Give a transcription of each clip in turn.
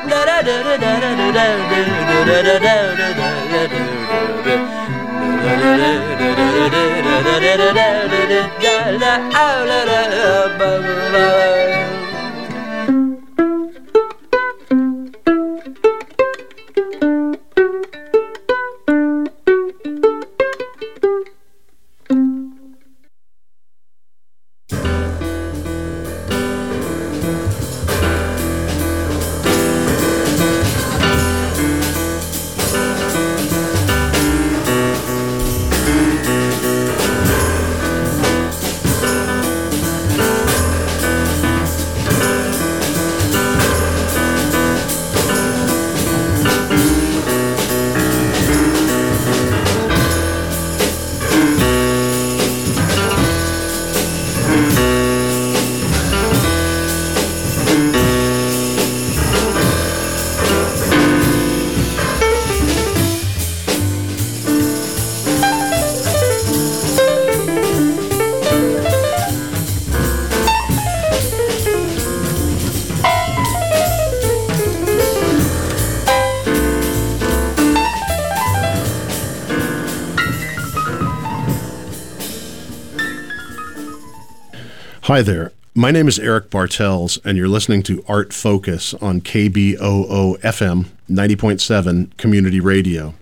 Hi there. My name is Eric Bartels, and you're listening to Art Focus on KBOO FM 90.7 Community Radio.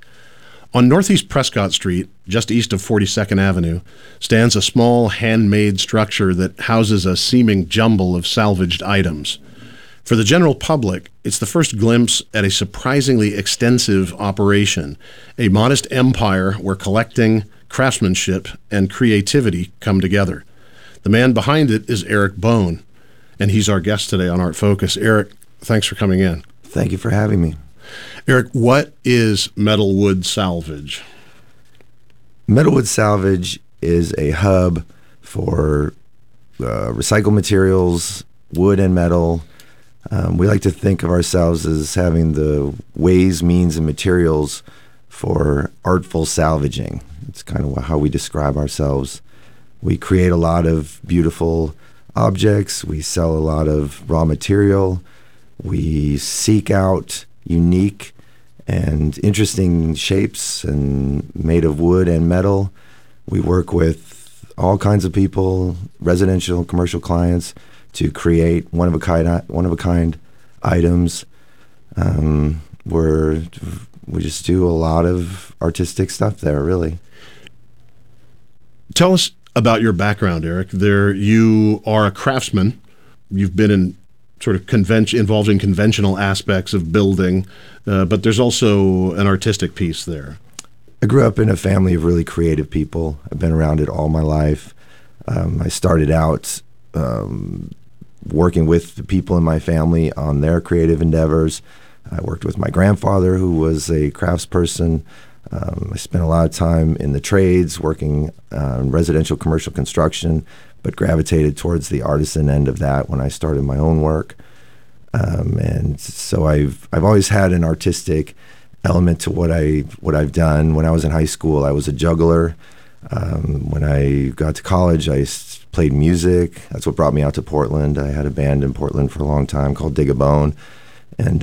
On Northeast Prescott Street, just east of 42nd Avenue, stands a small handmade structure that houses a seeming jumble of salvaged items. For the general public, it's the first glimpse at a surprisingly extensive operation, a modest empire where collecting, craftsmanship, and creativity come together. The man behind it is Eric Bone, and he's our guest today on Art Focus. Eric, thanks for coming in. Thank you for having me. Eric, what is Metalwood Salvage? Metalwood Salvage is a hub for recycled materials, wood and metal. We like to think of ourselves as having the ways, means, and materials for artful salvaging. It's kind of how we describe ourselves. We create a lot of beautiful objects. We sell a lot of raw material. We seek out unique and interesting shapes and made of wood and metal. We work with all kinds of people, residential, commercial clients, to create one-of-a-kind items. We just do a lot of artistic stuff there, really. Tell us about your background, Eric. You are a craftsman. You've been in sort of involved in conventional aspects of building, but there's also an artistic piece there. I grew up in a family of really creative people. I've been around it all my life. I started out working with the people in my family on their creative endeavors. I worked with my grandfather, who was a craftsperson. I spent a lot of time in the trades, working in residential commercial construction, but gravitated towards the artisan end of that when I started my own work. And so I've always had an artistic element to what I've done. When I was in high school, I was a juggler. When I got to college, I played music. That's what brought me out to Portland. I had a band in Portland for a long time called Dig a Bone, and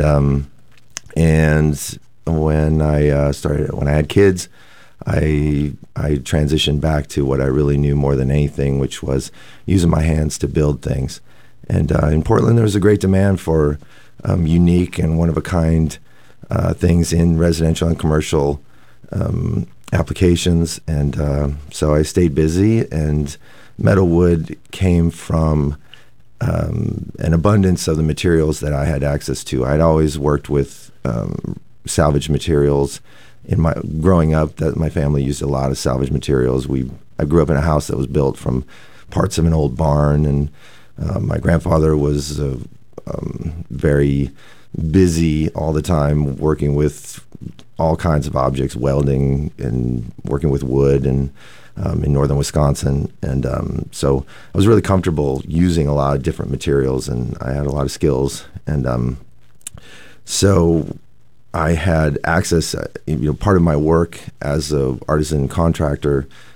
when I had kids, I transitioned back to what I really knew more than anything, which was using my hands to build things. And in Portland, there was a great demand for unique and one-of-a-kind things in residential and commercial applications. And so I stayed busy, and Metalwood came from an abundance of the materials that I had access to. I'd always worked with salvage materials. Growing up, that my family used a lot of salvage materials. I grew up in a house that was built from parts of an old barn, and my grandfather was very busy all the time working with all kinds of objects, welding and working with wood, and in northern Wisconsin. And so I was really comfortable using a lot of different materials, and I had a lot of skills. And so I had access, part of my work as an artisan contractor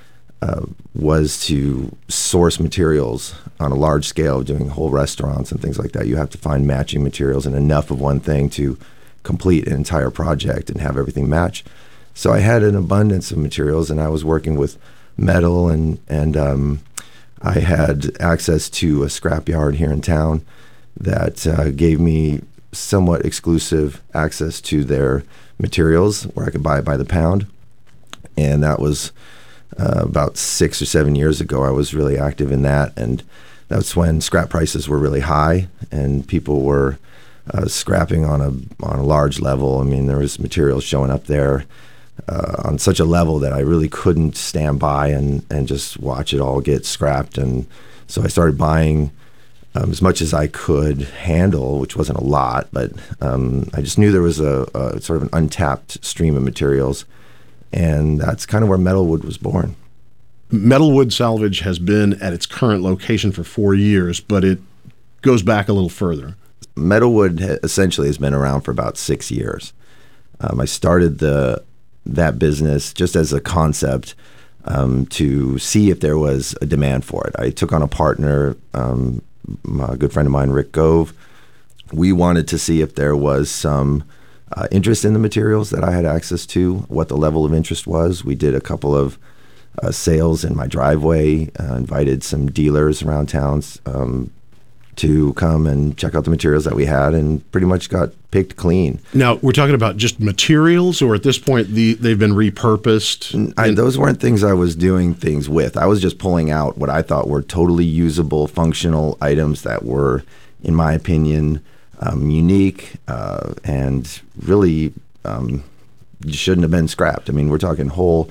was to source materials on a large scale, doing whole restaurants and things like that. You have to find matching materials and enough of one thing to complete an entire project and have everything match. So I had an abundance of materials, and I was working with metal, and I had access to a scrapyard here in town that gave me somewhat exclusive access to their materials, where I could buy it by the pound. And that was about 6 or 7 years ago. I was really active in that, and that's when scrap prices were really high, and people were scrapping on a large level. I mean, there was materials showing up there on such a level that I really couldn't stand by and just watch it all get scrapped. And so I started buying as much as I could handle, which wasn't a lot, but I just knew there was a sort of an untapped stream of materials. And that's kind of where Metalwood was born. Metalwood Salvage has been at its current location for 4 years, but it goes back a little further. Metalwood essentially has been around for about 6 years. I started that business just as a concept to see if there was a demand for it. I took on a partner, a good friend of mine, Rick Gove. We wanted to see if there was some interest in the materials that I had access to, what the level of interest was. We did a couple of sales in my driveway, invited some dealers around towns to come and check out the materials that we had, and pretty much got picked clean. Now, we're talking about just materials, or at this point they've been repurposed? Those weren't things I was doing things with. I was just pulling out what I thought were totally usable, functional items that were, in my opinion, unique and really shouldn't have been scrapped. I mean, we're talking whole,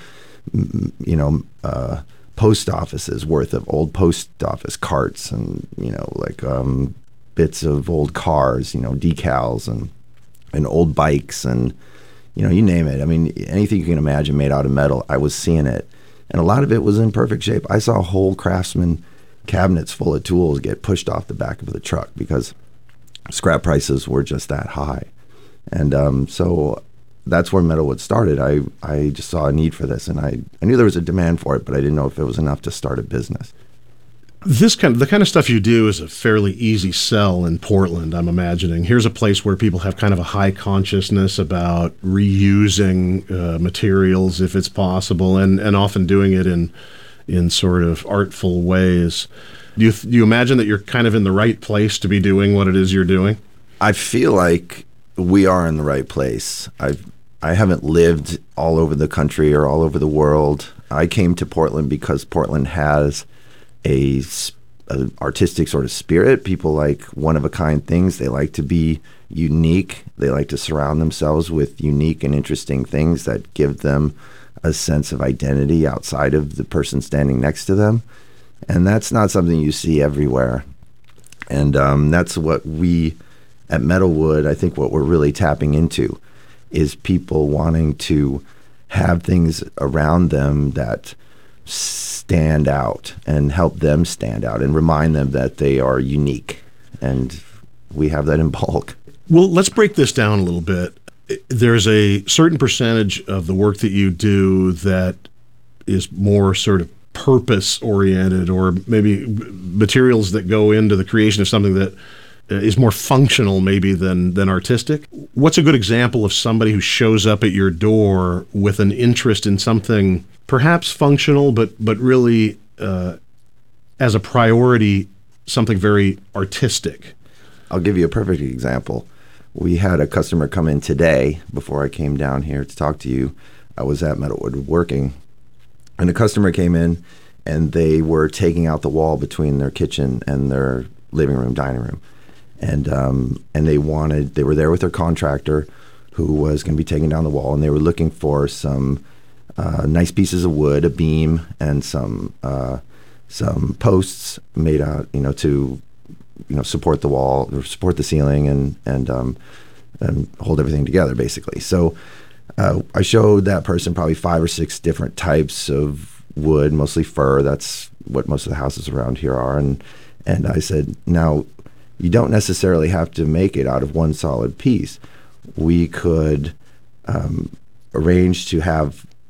post offices worth of old post office carts, and bits of old cars, decals and old bikes, and you name it. I mean, anything you can imagine made out of metal, I was seeing it, and a lot of it was in perfect shape. I saw whole Craftsman cabinets full of tools get pushed off the back of the truck because scrap prices were just that high. And so that's where Metalwood started. I just saw a need for this, and I knew there was a demand for it, but I didn't know if it was enough to start a business. The kind of stuff you do is a fairly easy sell in Portland, I'm imagining. Here's a place where people have kind of a high consciousness about reusing materials if it's possible, and often doing it in sort of artful ways. Do you imagine that you're kind of in the right place to be doing what it is you're doing? I feel like we are in the right place. I haven't lived all over the country or all over the world. I came to Portland because Portland has a artistic sort of spirit. People like one-of-a-kind things. They like to be unique. They like to surround themselves with unique and interesting things that give them a sense of identity outside of the person standing next to them. And that's not something you see everywhere. And that's what we at Metalwood, I think what we're really tapping into is people wanting to have things around them that stand out and help them stand out and remind them that they are unique. And we have that in bulk. Well, let's break this down a little bit. There's a certain percentage of the work that you do that is more sort of purpose-oriented, or maybe materials that go into the creation of something that is more functional maybe than artistic. What's a good example of somebody who shows up at your door with an interest in something perhaps functional, but really as a priority, something very artistic? I'll give you a perfect example. We had a customer come in today before I came down here to talk to you. I was at Metalwood working, and a customer came in, and they were taking out the wall between their kitchen and their living room, dining room. And they were there with their contractor who was going to be taking down the wall, and they were looking for some nice pieces of wood, a beam, and some posts made out, to support the wall or support the ceiling and hold everything together, basically. So I showed that person probably 5 or 6 different types of wood, mostly fir. That's what most of the houses around here are. And I said, now, you don't necessarily have to make it out of one solid piece. We could arrange to have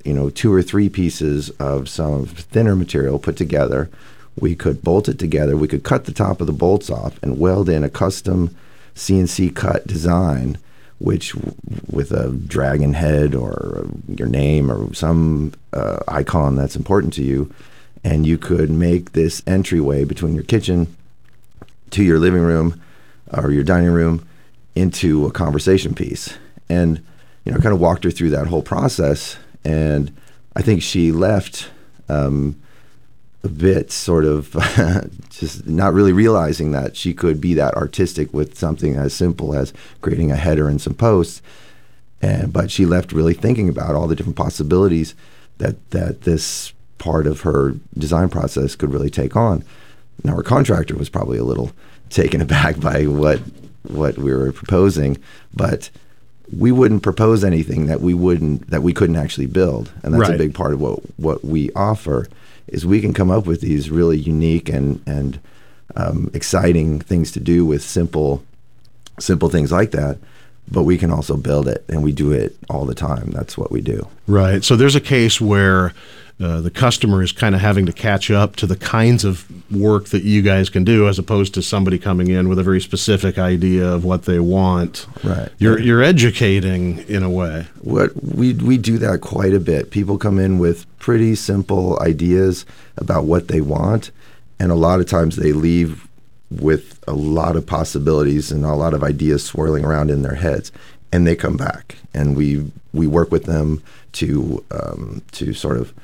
2 or 3 pieces of some thinner material put together. We could bolt it together. We could cut the top of the bolts off and weld in a custom CNC cut design, which with a dragon head or your name or some icon that's important to you. And you could make this entryway between your kitchen to your living room or your dining room into a conversation piece. And, kind of walked her through that whole process. And I think she left a bit sort of just not really realizing that she could be that artistic with something as simple as creating a header and some posts. But she left really thinking about all the different possibilities that this part of her design process could really take on. Now, her contractor was probably a little taken aback by what we were proposing, but we wouldn't propose anything that we couldn't actually build, and that's right. A big part of what we offer is we can come up with these really unique and exciting things to do with simple things like that. But we can also build it, and we do it all the time. That's what we do. Right. So there's a case where the customer is kind of having to catch up to the kinds of work that you guys can do, as opposed to somebody coming in with a very specific idea of what they want. Right. You're educating in a way. What we do that quite a bit. People come in with pretty simple ideas about what they want, and a lot of times they leave with a lot of possibilities and a lot of ideas swirling around in their heads, and they come back, and we work with them to sort of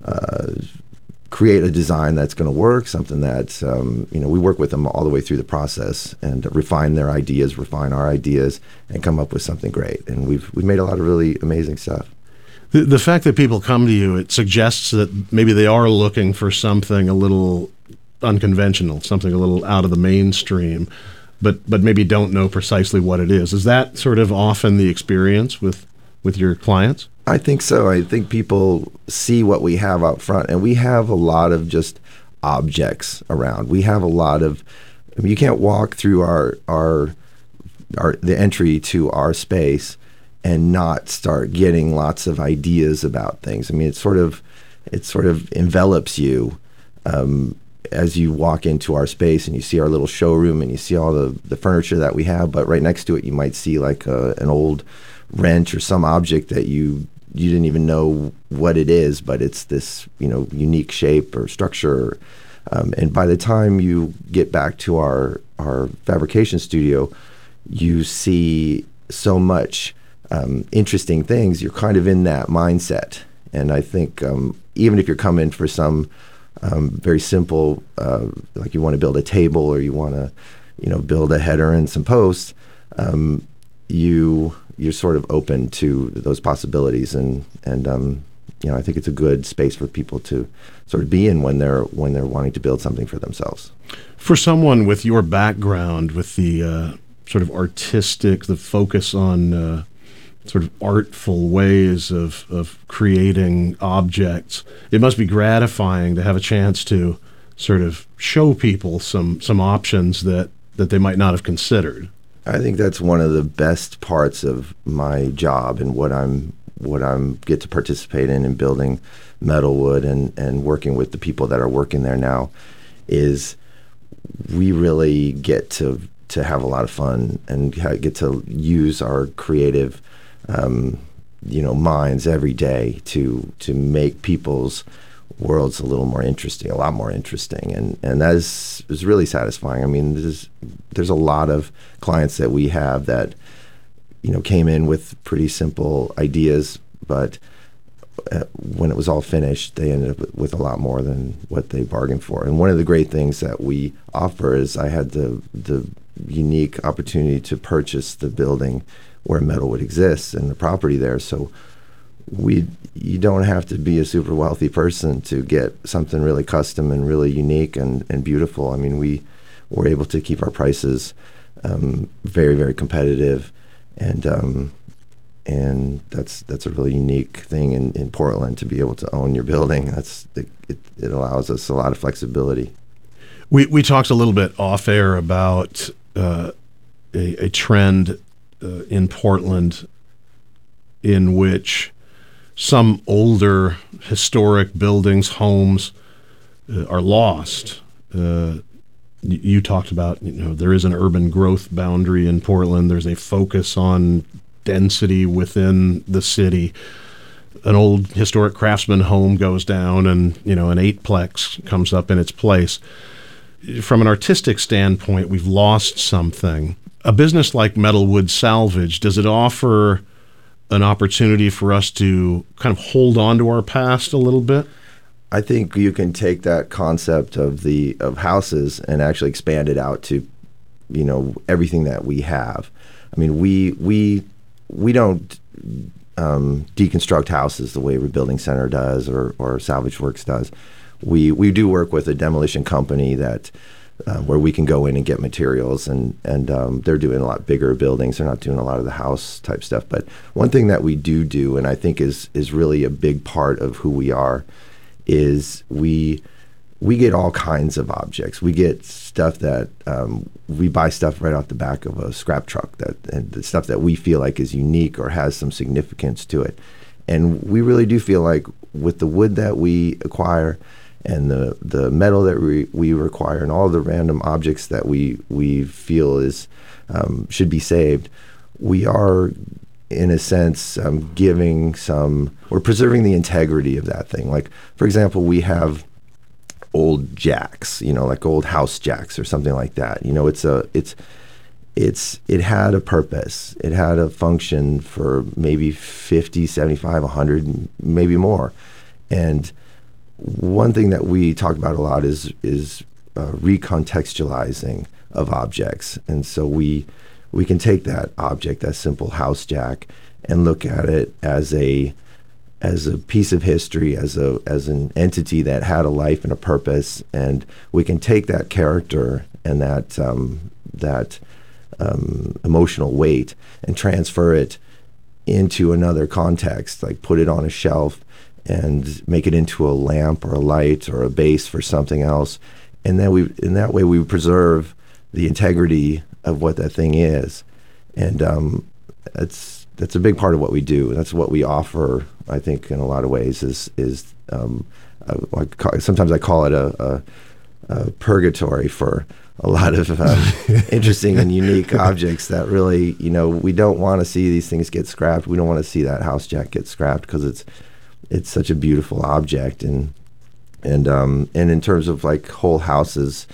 create a design that's going to work, something that we work with them all the way through the process and refine their ideas, refine our ideas, and come up with something great. And we've made a lot of really amazing stuff. The fact that people come to you, it suggests that maybe they are looking for something a little unconventional, something a little out of the mainstream, but maybe don't know precisely what it is. Is that sort of often the experience with your clients? I think so. I think people see what we have out front, and we have a lot of just objects around. We have a lot of, you can't walk through the entry to our space and not start getting lots of ideas about things. I mean, it sort of envelops you as you walk into our space and you see our little showroom and you see all the furniture that we have. But right next to it, you might see like an old wrench or some object that you didn't even know what it is, but it's this unique shape or structure. And by the time you get back to our fabrication studio, you see so much interesting things. You're kind of in that mindset. And I think even if you're coming for some very simple, like you want to build a table or you want to, build a header and some posts, you're sort of open to those possibilities, and I think it's a good space for people to sort of be in when they're wanting to build something for themselves. For someone with your background, with the sort of artistic, the focus on sort of artful ways of creating objects, it must be gratifying to have a chance to sort of show people some options that they might not have considered. I think that's one of the best parts of my job and what I'm get to participate in building Metalwood and working with the people that are working there now, is we really get to have a lot of fun and get to use our creative minds every day to make people's world's a lot more interesting, and that is really satisfying. I mean, there's a lot of clients that we have that came in with pretty simple ideas, but when it was all finished, they ended up with a lot more than what they bargained for. And one of the great things that we offer is I had the unique opportunity to purchase the building where Metalwood exists and the property there, so you don't have to be a super wealthy person to get something really custom and really unique and beautiful. I mean, we were able to keep our prices very, very competitive, and that's a really unique thing in Portland, to be able to own your building. It allows us a lot of flexibility. We talked a little bit off air about a trend in Portland in which some older historic buildings, homes are lost. You talked about, there is an urban growth boundary in Portland. There's a focus on density within the city. An old historic Craftsman home goes down and, an eightplex comes up in its place. From an artistic standpoint, we've lost something. A business like Metalwood Salvage, does it offer an opportunity for us to kind of hold on to our past a little bit? I think you can take that concept of houses and actually expand it out to, everything that we have. I mean, we don't deconstruct houses the way Rebuilding Center does or Salvage Works does. We do work with a demolition company that where we can go in and get materials, and they're doing a lot bigger buildings. They're not doing a lot of the house type stuff. But one thing that we do, and I think is really a big part of who we are, is we get all kinds of objects. We get stuff that we buy stuff right off the back of a scrap truck, and the stuff that we feel like is unique or has some significance to it. And we really do feel like with the wood that we acquire and the metal that we require and all the random objects that we feel is should be saved, we are, in a sense, we're preserving the integrity of that thing. Like, for example, we have old jacks, like old house jacks or something like that. It had a purpose. It had a function for maybe 50, 75, 100, maybe more. And one thing that we talk about a lot is recontextualizing of objects. And so we can take that object, that simple house jack, and look at it as a piece of history, as an entity that had a life and a purpose, and we can take that character and that emotional weight and transfer it into another context, like put it on a shelf and make it into a lamp or a light or a base for something else, and then in that way we preserve the integrity of what that thing is, and that's a big part of what we do. That's what we offer, I think, in a lot of ways. Sometimes I call it a purgatory for a lot of interesting and unique objects that really, we don't want to see these things get scrapped. We don't want to see that house jack get scrapped because it's such a beautiful object, and in terms of like whole houses.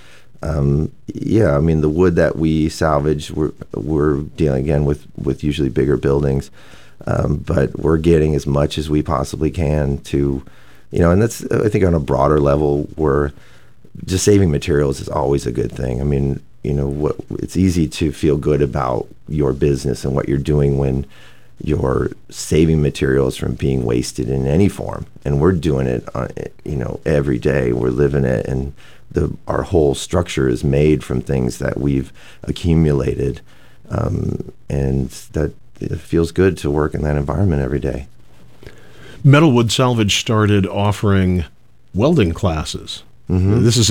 The wood that we salvage, we're dealing again with usually bigger buildings, but we're getting as much as we possibly can to, and that's, I think, on a broader level, where just saving materials is always a good thing. I mean, it's easy to feel good about your business and what you're doing when you're saving materials from being wasted in any form, and we're doing it, every day. We're living it, and our whole structure is made from things that we've accumulated, and that it feels good to work in that environment every day. Metalwood Salvage started offering welding classes. Mm-hmm. This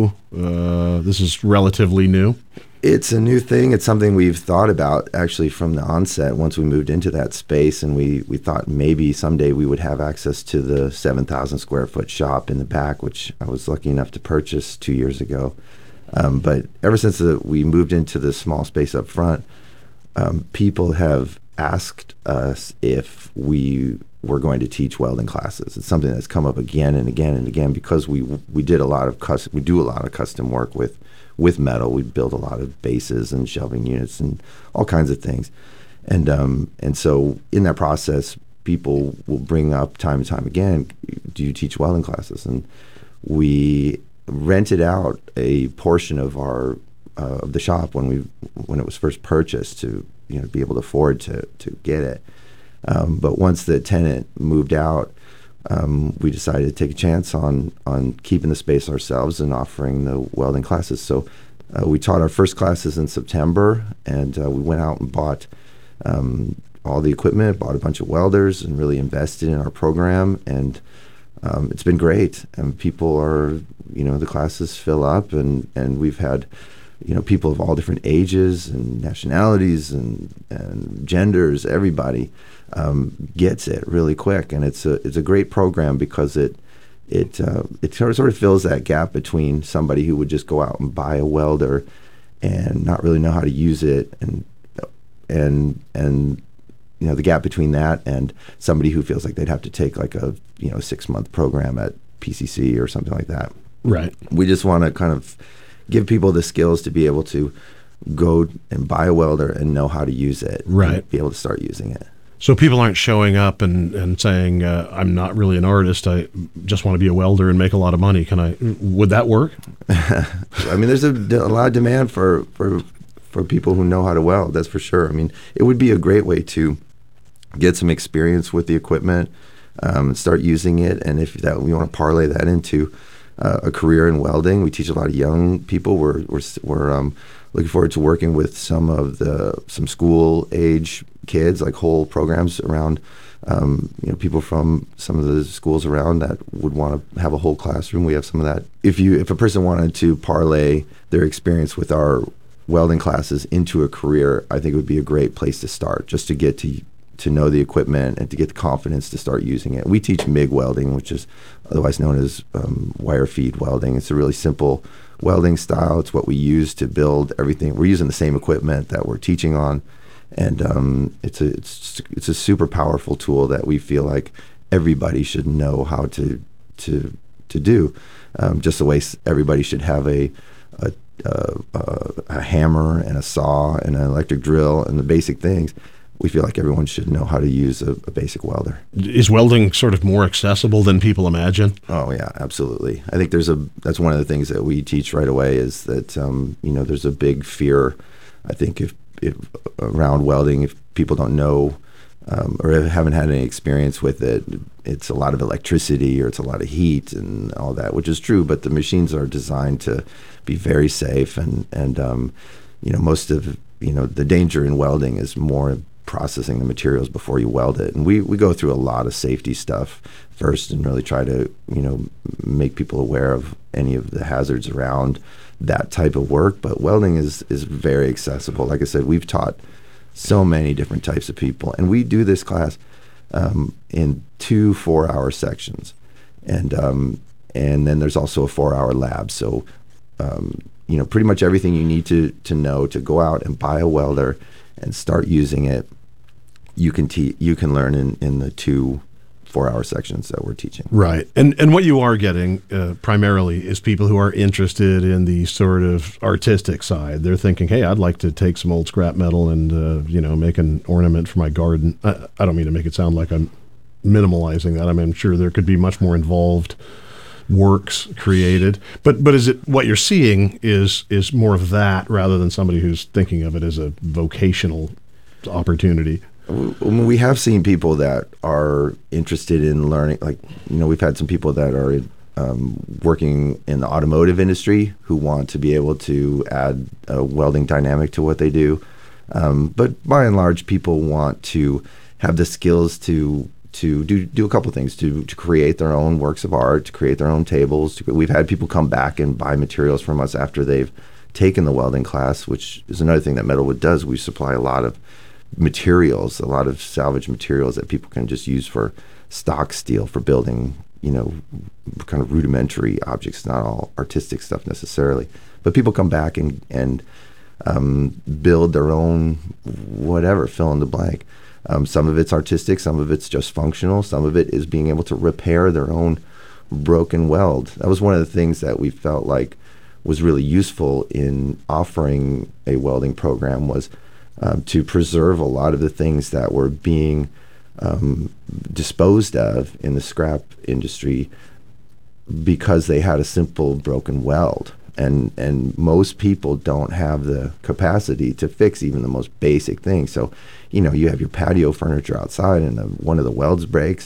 is relatively new. It's a new thing. It's something we've thought about actually from the onset once we moved into that space, and we thought maybe someday we would have access to the 7,000 square foot shop in the back, which I was lucky enough to purchase 2 years ago. But ever since we moved into the small space up front, people have asked us if we were going to teach welding classes. It's something that's come up again and again and again because we do a lot of custom work with metal. We build a lot of bases and shelving units and all kinds of things. And so in that process, people will bring up time and time again, do you teach welding classes? And we rented out a portion of our of the shop when it was first purchased to be able to afford to get it. But once the tenant moved out, we decided to take a chance on keeping the space ourselves and offering the welding classes. So we taught our first classes in September, and we went out and bought all the equipment, bought a bunch of welders, and really invested in our program. And it's been great. And people are, the classes fill up, and we've had people of all different ages and nationalities and genders. Everybody gets it really quick, and it's a great program because it sort of fills that gap between somebody who would just go out and buy a welder and not really know how to use it, and the gap between that and somebody who feels like they'd have to take like a 6-month program at PCC or something like that. Right. We just want to kind of give people the skills to be able to go and buy a welder and know how to use it. Right. And be able to start using it. So people aren't showing up and saying, I'm not really an artist, I just want to be a welder and make a lot of money. Would that work? I mean, there's a lot of demand for people who know how to weld, that's for sure. I mean, it would be a great way to get some experience with the equipment, start using it, and if that we want to parlay that into a career in welding. We teach a lot of young people. We're looking forward to working with some school age kids, like whole programs around people from some of the schools around that would want to have a whole classroom. We have some of that. If a person wanted to parlay their experience with our welding classes into a career, I think it would be a great place to start, just to get to know the equipment and to get the confidence to start using it. We teach MIG welding, which is otherwise known as wire feed welding. It's a really simple welding style. It's what we use to build everything. We're using the same equipment that we're teaching on, and it's a super powerful tool that we feel like everybody should know how to do. Just the way everybody should have a hammer and a saw and an electric drill and the basic things. We feel like everyone should know how to use a basic welder. Is welding sort of more accessible than people imagine? Oh yeah, absolutely. I think that's one of the things that we teach right away is that there's a big fear. I think if around welding, if people don't know or haven't had any experience with it, it's a lot of electricity or it's a lot of heat and all that, which is true. But the machines are designed to be very safe, and most of the danger in welding is more processing the materials before you weld it. And we go through a lot of safety stuff first and really try to, make people aware of any of the hazards around that type of work. But welding is very accessible. Like I said, we've taught so many different types of people. And we do this class in 2 4-hour sections. And then there's also a 4-hour lab. So, pretty much everything you need to know to go out and buy a welder and start using it, you can learn in the 2 4-hour sections that we're teaching. Right. And what you are getting primarily is people who are interested in the sort of artistic side. They're thinking, hey, I'd like to take some old scrap metal and, make an ornament for my garden. I don't mean to make it sound like I'm minimalizing that. I mean, I'm sure there could be much more involved works created. But is it what you're seeing is more of that rather than somebody who's thinking of it as a vocational opportunity? We have seen people that are interested in learning, we've had some people that are working in the automotive industry who want to be able to add a welding dynamic to what they do. But by and large, people want to have the skills to do a couple of things, to create their own works of art, to create their own tables. We've had people come back and buy materials from us after they've taken the welding class, which is another thing that Metalwood does. We supply a lot of materials, a lot of salvage materials that people can just use for stock steel for building, kind of rudimentary objects, not all artistic stuff necessarily. But people come back and build their own whatever, fill in the blank. Some of it's artistic, some of it's just functional, some of it is being able to repair their own broken weld. That was one of the things that we felt like was really useful in offering a welding program was to preserve a lot of the things that were being disposed of in the scrap industry because they had a simple broken weld. And most people don't have the capacity to fix even the most basic things. So, you have your patio furniture outside and one of the welds breaks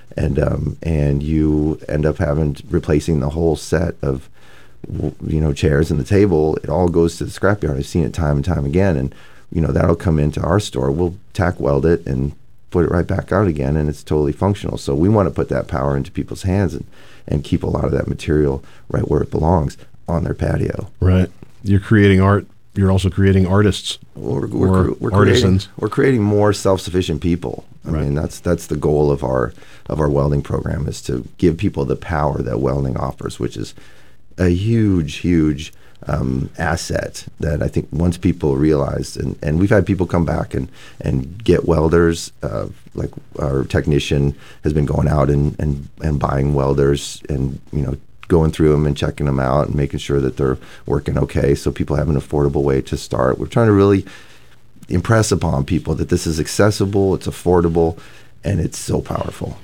and you end up replacing the whole set of, chairs and the table. It all goes to the scrapyard. I've seen it time and time again. And, that'll come into our store. We'll tack weld it and put it right back out again, and it's totally functional. So we want to put that power into people's hands and keep a lot of that material right where it belongs on their patio. Right. You're creating art. You're also creating artists. We're artisans. We're creating more self-sufficient people. I Right. mean, that's the goal of our welding program, is to give people the power that welding offers, which is a huge asset that I think once people realize, and we've had people come back and get welders, like our technician has been going out and buying welders and, going through them and checking them out and making sure that they're working okay, so people have an affordable way to start. We're trying to really impress upon people that this is accessible, it's affordable, and it's so powerful.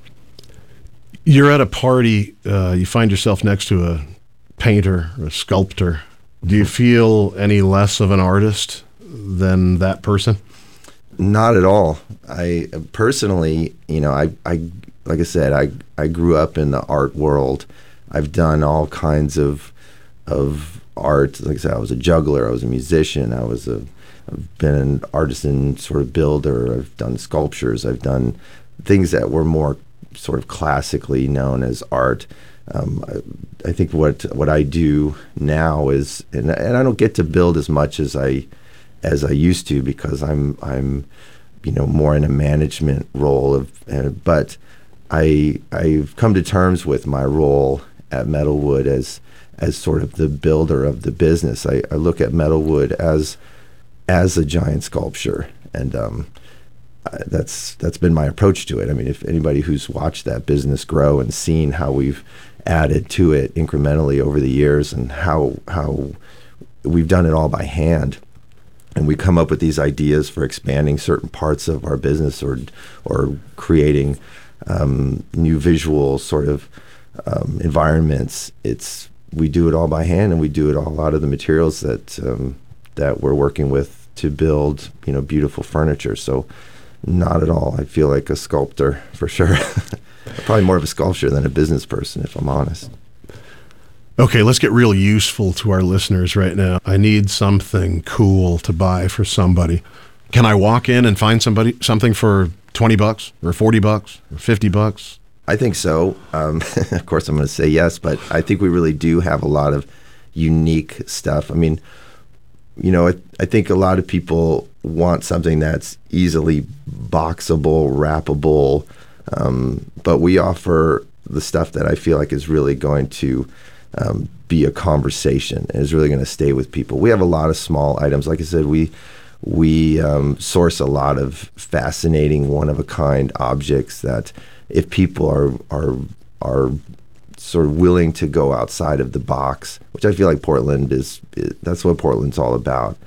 You're at a party, you find yourself next to a painter or a sculptor. Do you feel any less of an artist than that person? Not at all. I personally, I like I said, I grew up in the art world. I've done all kinds of art. Like I said, I was a juggler. I was a musician. I've been an artisan sort of builder. I've done sculptures. I've done things that were more sort of classically known as art. I think what I do now is, and I don't get to build as much as I used to, because I'm more in a management role but I've come to terms with my role at Metalwood as sort of the builder of the business. I look at Metalwood as a giant sculpture, and that's been my approach to it. I mean, if anybody who's watched that business grow and seen how we've added to it incrementally over the years, and how we've done it all by hand, and we come up with these ideas for expanding certain parts of our business or creating new visual sort of environments. We do it all by hand, and we do it all out of the materials that we're working with to build beautiful furniture. So not at all. I feel like a sculptor for sure. Probably more of a sculptor than a business person, if I'm honest. Okay, let's get real useful to our listeners right now. I need something cool to buy for somebody. Can I walk in and find something for $20 or $40 or $50? I think so. Of course, I'm going to say yes, but I think we really do have a lot of unique stuff. I mean, I think a lot of people want something that's easily boxable, wrappable, but we offer the stuff that I feel like is really going to be a conversation and is really going to stay with people. We have a lot of small items. Like I said, we source a lot of fascinating, one-of-a-kind objects that, if people are sort of willing to go outside of the box, which I feel like Portland that's what Portland's all about.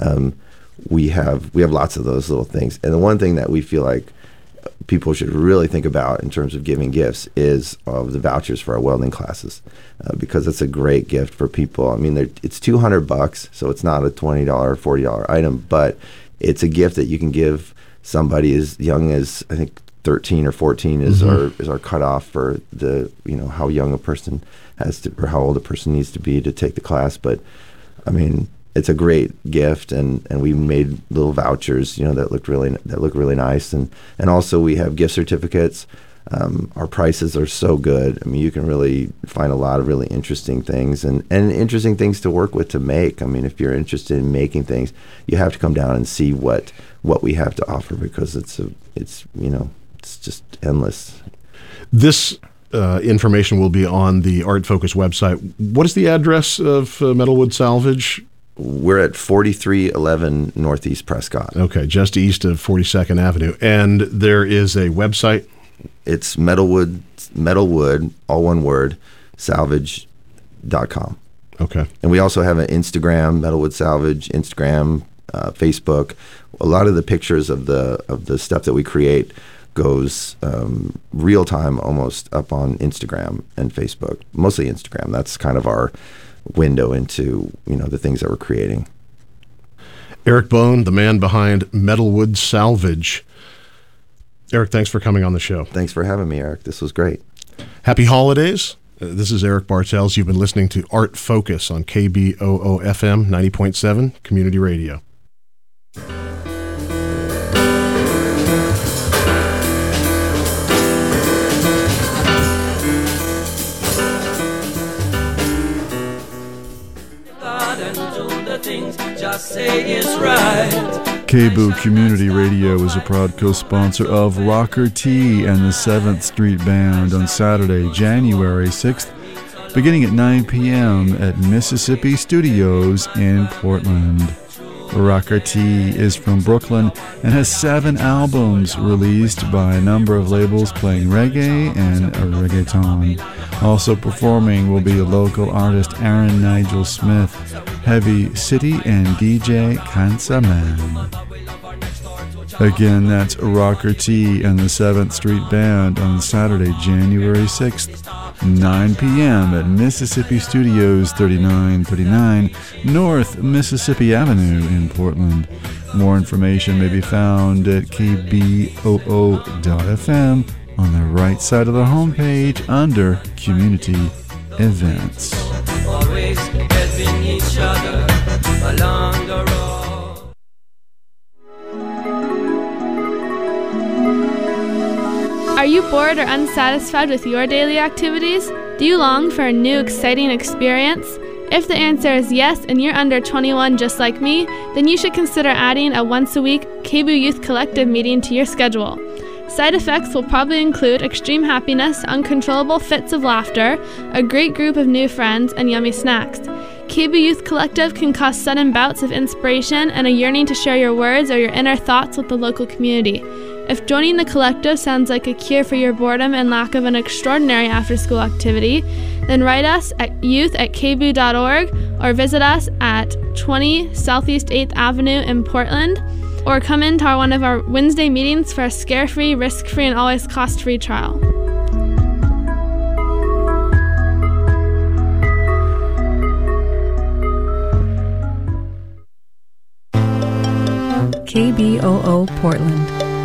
We have lots of those little things, and the one thing that we feel like people should really think about in terms of giving gifts is the vouchers for our welding classes, because it's a great gift for people. I mean, it's $200, so it's not a $20 or $40 item, but it's a gift that you can give somebody as young as, I think, 13 or 14 is our cutoff for the how young a person has to, or how old a person needs to be to take the class. But I mean, it's a great gift, and we made little vouchers that look really nice, and also we have gift certificates. Our prices are so good. I mean, you can really find a lot of really interesting things and interesting things to work with to make. I mean, if you're interested in making things, you have to come down and see what we have to offer, because it's just endless. This information will be on the Art Focus website. What is the address of Metalwood Salvage? We're at 4311 Northeast Prescott. Okay, just east of 42nd Avenue. And there is a website? It's Metalwood, all one word, salvage.com. Okay. And we also have an Instagram, Metalwood Salvage, Instagram, Facebook. A lot of the pictures of the stuff that we create goes real time almost up on Instagram and Facebook. Mostly Instagram. That's kind of our window into the things that we're creating. Eric Bone, the man behind Metalwood Salvage. Eric, thanks for coming on the show. Thanks for having me, Eric. This was great. Happy holidays. This is Eric Bartels. You've been listening to Art Focus on KBOO FM 90.7 Community Radio. God and say is right. KBOO Community Radio is a proud co-sponsor of Rocker T and the 7th Street Band on Saturday, January 6th, beginning at 9 p.m. at Mississippi Studios in Portland. Rocker T is from Brooklyn and has 7 albums released by a number of labels playing reggae and reggaeton. Also performing will be the local artist Aaron Nigel Smith, Heavy City, and DJ Kansa Man. Again, that's Rocker T and the 7th Street Band on Saturday, January 6th, 9 p.m. at Mississippi Studios, 3939 North Mississippi Avenue in Portland. More information may be found at kboo.fm on the right side of the homepage under Community Events. Always helping each other along the road. Are you bored or unsatisfied with your daily activities? Do you long for a new, exciting experience? If the answer is yes and you're under 21 just like me, then you should consider adding a once-a-week KBOO Youth Collective meeting to your schedule. Side effects will probably include extreme happiness, uncontrollable fits of laughter, a great group of new friends, and yummy snacks. KBOO Youth Collective can cause sudden bouts of inspiration and a yearning to share your words or your inner thoughts with the local community. If joining the collective sounds like a cure for your boredom and lack of an extraordinary after-school activity, then write us at youth@kboo.org or visit us at 20 Southeast 8th Avenue in Portland, or come into one of our Wednesday meetings for a scare-free, risk-free, and always cost-free trial. KBOO Portland.